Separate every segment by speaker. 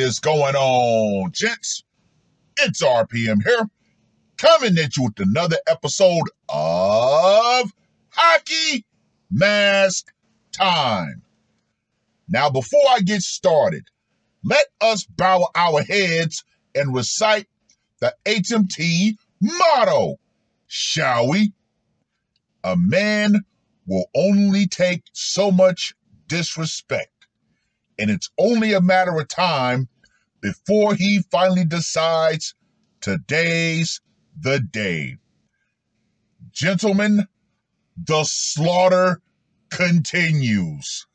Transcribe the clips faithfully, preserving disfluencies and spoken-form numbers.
Speaker 1: is going on, gents? It's R P M here, coming at you with another episode of Hockey Mask Time. Now, before I get started, let us bow our heads and recite the H M T motto, shall we? A man will only take so much disrespect, and it's only a matter of time before he finally decides today's the day. Gentlemen, the slaughter continues.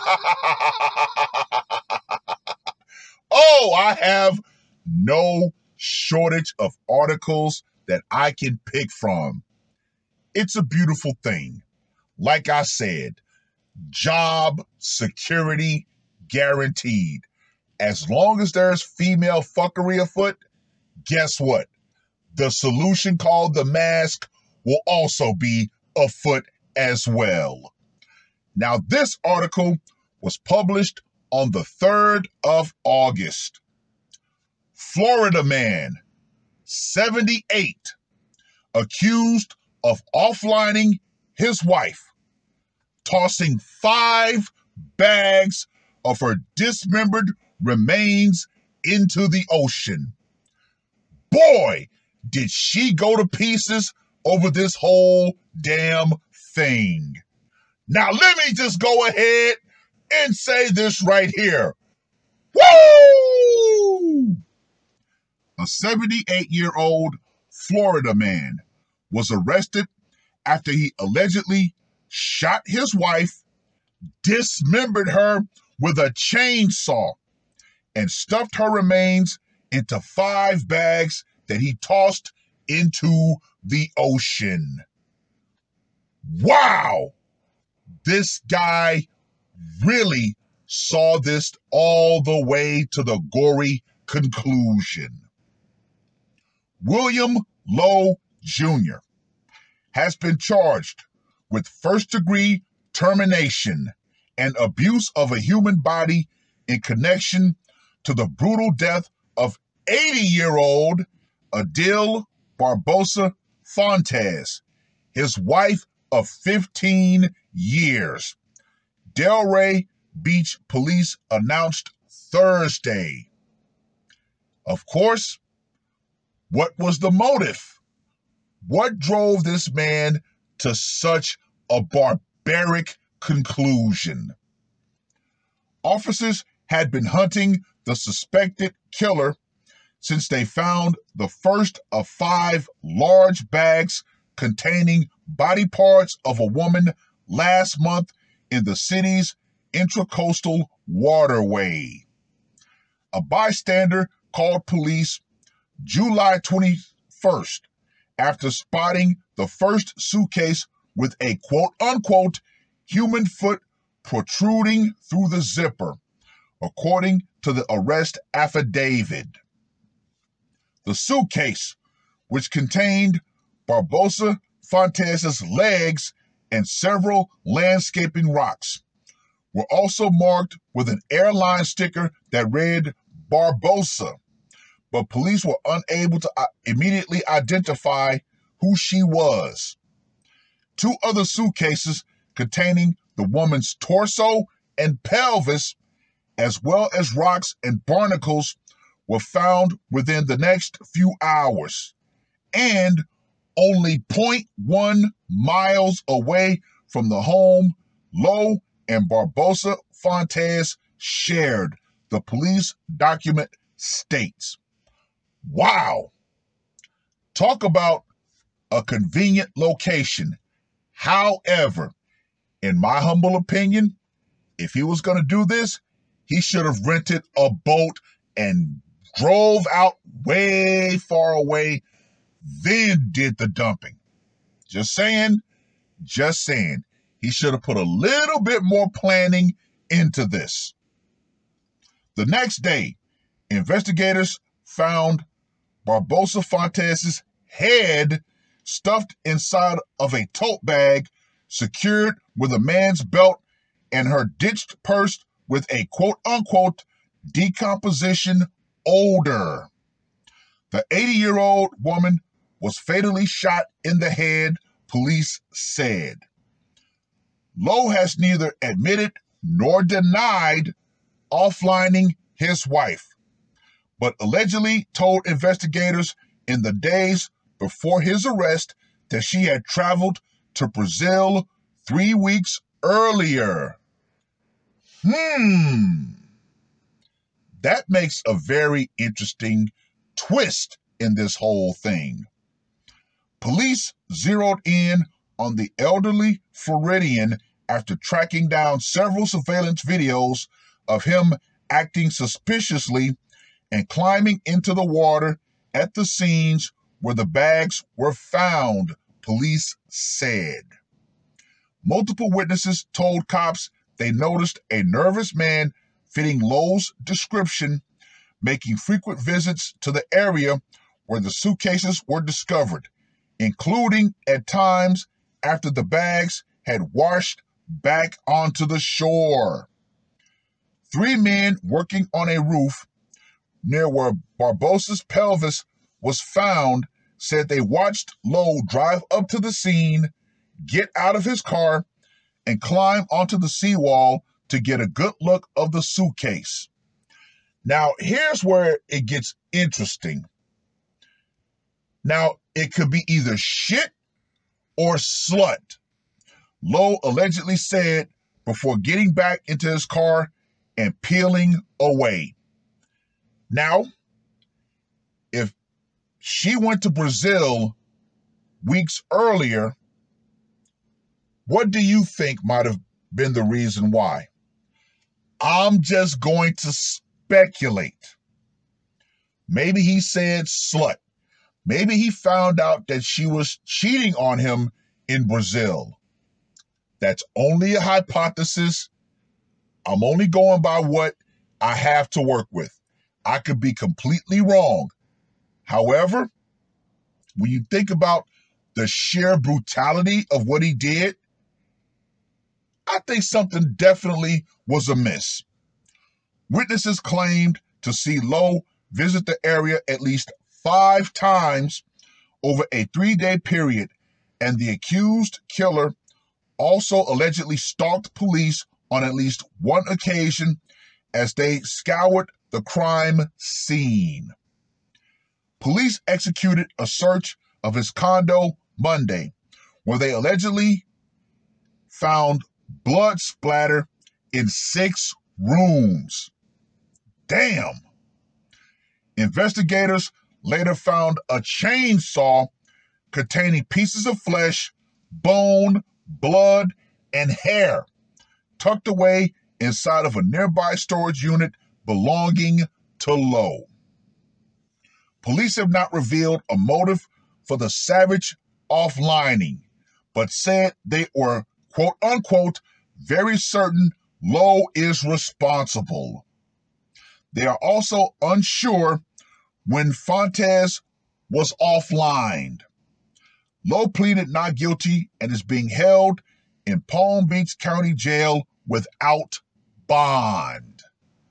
Speaker 1: Oh, I have no shortage of articles that I can pick from. It's a beautiful thing. Like I said, job security guaranteed. As long as there's female fuckery afoot, guess what? The solution called the mask will also be afoot as well. Now, this article was published on the third of August. Florida man, seventy-eight, accused of offlining his wife, tossing five bags of her dismembered remains into the ocean. Boy, did she go to pieces over this whole damn thing. Now, let me just go ahead and say this right here. Woo! A seventy-eight-year-old Florida man was arrested after he allegedly shot his wife, dismembered her with a chainsaw, and stuffed her remains into five bags that he tossed into the ocean. Wow! This guy really saw this all the way to the gory conclusion. William Lowe Junior has been charged with first-degree termination and abuse of a human body in connection to the brutal death of eighty-year-old Adele Barbosa Fontes, his wife of fifteen years. Delray Beach Police announced Thursday. Of course, what was the motive? What drove this man to such a barbaric conclusion? Officers had been hunting the suspected killer since they found the first of five large bags containing body parts of a woman last month in the city's intracoastal waterway. A bystander called police July twenty-first after spotting the first suitcase with a quote-unquote human foot protruding through the zipper, according to the arrest affidavit. The suitcase, which contained Barbosa Fontes' legs and several landscaping rocks, were also marked with an airline sticker that read Barbosa, but police were unable to immediately identify who she was. Two other suitcases containing the woman's torso and pelvis, as well as rocks and barnacles, were found within the next few hours, and only zero point one miles away from the home Lowe and Barbosa Fontes shared, the police document states. Wow! Talk about a convenient location. However, in my humble opinion, if he was going to do this, he should have rented a boat and drove out way far away, then did the dumping. Just saying, just saying. He should have put a little bit more planning into this. The next day, investigators found Barbosa Fontes' head stuffed inside of a tote bag secured with a man's belt and her ditched purse with a quote-unquote decomposition odor. The eighty-year-old woman was fatally shot in the head, police said. Lowe has neither admitted nor denied offlining his wife, but allegedly told investigators in the days before his arrest that she had traveled to Brazil three weeks earlier. Hmm. That makes a very interesting twist in this whole thing. Police zeroed in on the elderly Floridian after tracking down several surveillance videos of him acting suspiciously and climbing into the water at the scenes where the bags were found, police said. Multiple witnesses told cops they noticed a nervous man fitting Lowe's description, making frequent visits to the area where the suitcases were discovered, including at times after the bags had washed back onto the shore. Three men working on a roof near where Barbossa's pelvis was found said they watched Lowe drive up to the scene, get out of his car, and climb onto the seawall to get a good look of the suitcase. Now, here's where it gets interesting. Now, it could be either shit or slut, Lowe allegedly said before getting back into his car and peeling away. Now, if she went to Brazil weeks earlier, what do you think might have been the reason why? I'm just going to speculate. Maybe he said slut. Maybe he found out that she was cheating on him in Brazil. That's only a hypothesis. I'm only going by what I have to work with. I could be completely wrong. However, when you think about the sheer brutality of what he did, I think something definitely was amiss. Witnesses claimed to see Lowe visit the area at least five times over a three-day period, and the accused killer also allegedly stalked police on at least one occasion as they scoured the crime scene. Police executed a search of his condo Monday, where they allegedly found blood splatter in six rooms. Damn. Investigators later found a chainsaw containing pieces of flesh, bone, blood, and hair tucked away inside of a nearby storage unit belonging to Lowe. Police have not revealed a motive for the savage offlining, but said they were, quote unquote, very certain Lowe is responsible. They are also unsure when Fontes was offlined. Lowe pleaded not guilty and is being held in Palm Beach County Jail without bond.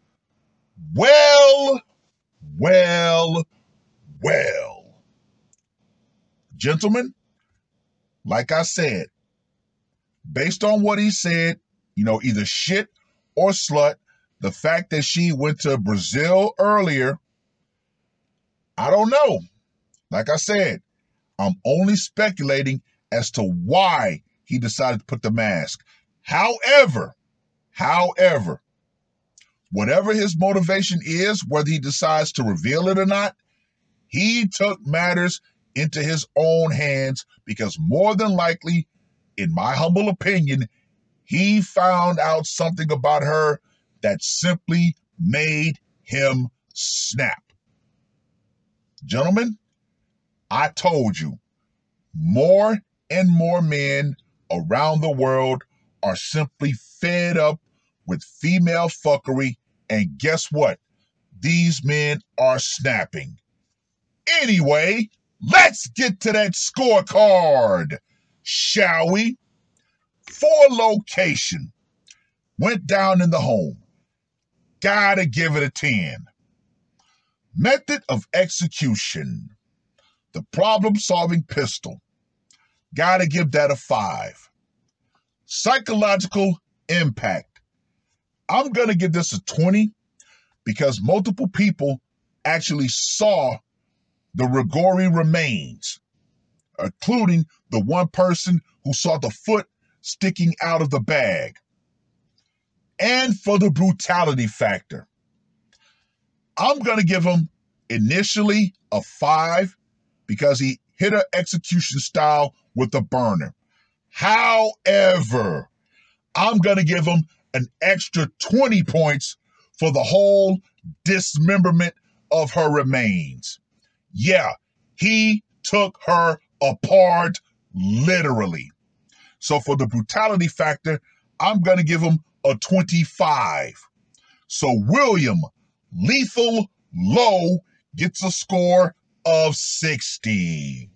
Speaker 1: Well, well, well. Gentlemen, like I said, based on what he said, you know, either shit or slut, the fact that she went to Brazil earlier, I don't know. Like I said, I'm only speculating as to why he decided to put the mask. However, however, whatever his motivation is, whether he decides to reveal it or not, he took matters into his own hands because more than likely, in my humble opinion, he found out something about her that simply made him snap. Gentlemen, I told you, more and more men around the world are simply fed up with female fuckery, and guess what? These men are snapping. Anyway, let's get to that scorecard, shall we? For location, went down in the home. Gotta give it a ten. Method of execution. The problem-solving pistol. Gotta give that a five. Psychological impact. I'm gonna give this a twenty because multiple people actually saw the Grigori remains, including the one person who saw the foot sticking out of the bag. And for the brutality factor, I'm going to give him initially a five because he hit her execution style with a burner. However, I'm going to give him an extra twenty points for the whole dismemberment of her remains. Yeah, he took her apart literally. So for the brutality factor, I'm going to give him a twenty-five. So William Lethal Lowe gets a score of sixty.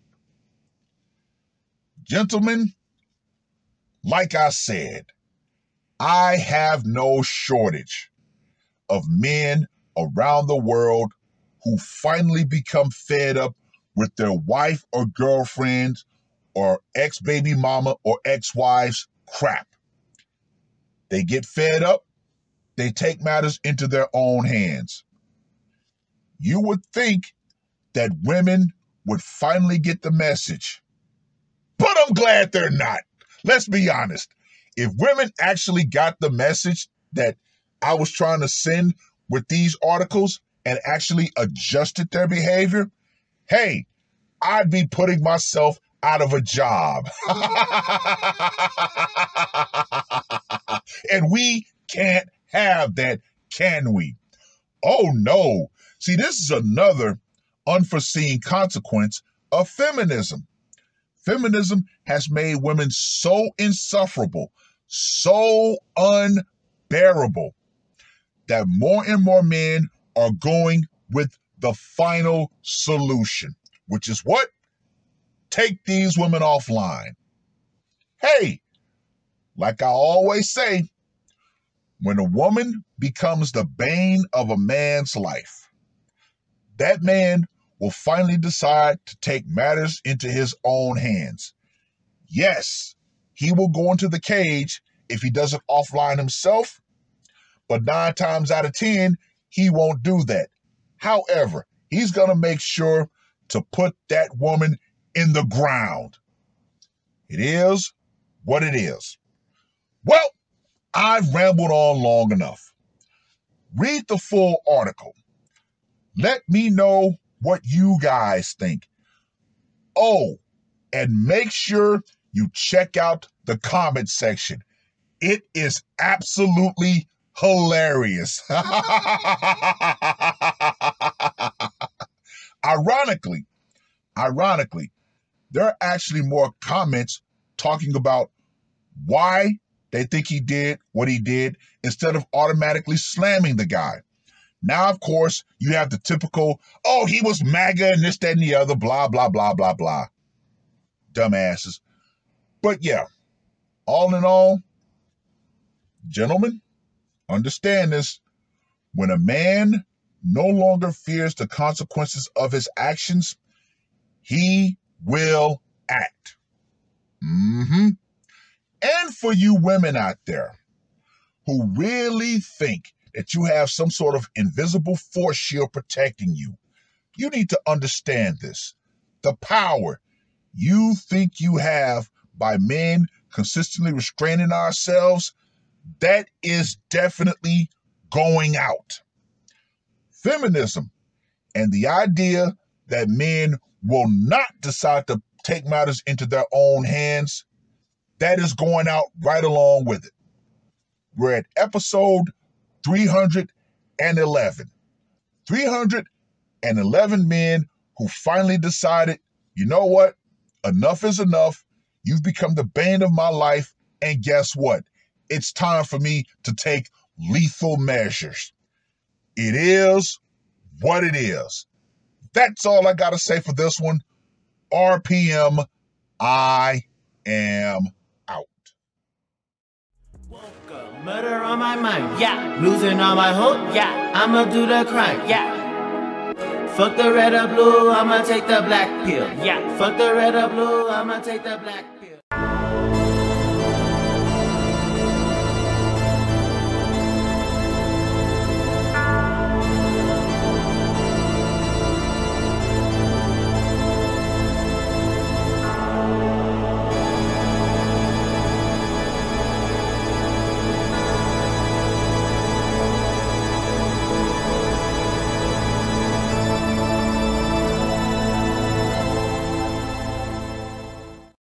Speaker 1: Gentlemen, like I said, I have no shortage of men around the world who finally become fed up with their wife or girlfriend or ex-baby mama or ex-wife's crap. They get fed up, they take matters into their own hands. You would think that women would finally get the message, but I'm glad they're not. Let's be honest. If women actually got the message that I was trying to send with these articles and actually adjusted their behavior, hey, I'd be putting myself out of a job. And we can't have that, can we? Oh no. See, this is another unforeseen consequence of feminism. Feminism has made women so insufferable, so unbearable, that more and more men are going with the final solution, which is what? Take these women offline. Hey, like I always say, when a woman becomes the bane of a man's life, that man will finally decide to take matters into his own hands. Yes, he will go into the cage if he doesn't offline himself, but nine times out of ten, he won't do that. However, he's going to make sure to put that woman in the ground. It is what it is. Well, I've rambled on long enough. Read the full article. Let me know what you guys think. Oh, and make sure you check out the comment section. It is absolutely hilarious. Ironically, ironically, there are actually more comments talking about why they think he did what he did instead of automatically slamming the guy. Now, of course, you have the typical, oh, he was MAGA and this, that, and the other, blah, blah, blah, blah, blah. Dumbasses. But yeah, all in all, gentlemen, understand this. When a man no longer fears the consequences of his actions, he will act. Mm-hmm. And for you women out there who really think that you have some sort of invisible force shield protecting you, you need to understand this. The power you think you have by men consistently restraining ourselves, that is definitely going out. Feminism and the idea that men will not decide to take matters into their own hands, that is going out right along with it. We're at episode three hundred eleven. three hundred eleven men who finally decided, you know what? Enough is enough. You've become the bane of my life. And guess what? It's time for me to take lethal measures. It is what it is. That's all I got to say for this one. R P M, I am out.
Speaker 2: Welcome. Murder on my mind, yeah. Losing all my hope, yeah. I'ma do the crime, yeah. Fuck the red or blue, I'ma take the black pill, yeah. Fuck the red or blue, I'ma take the black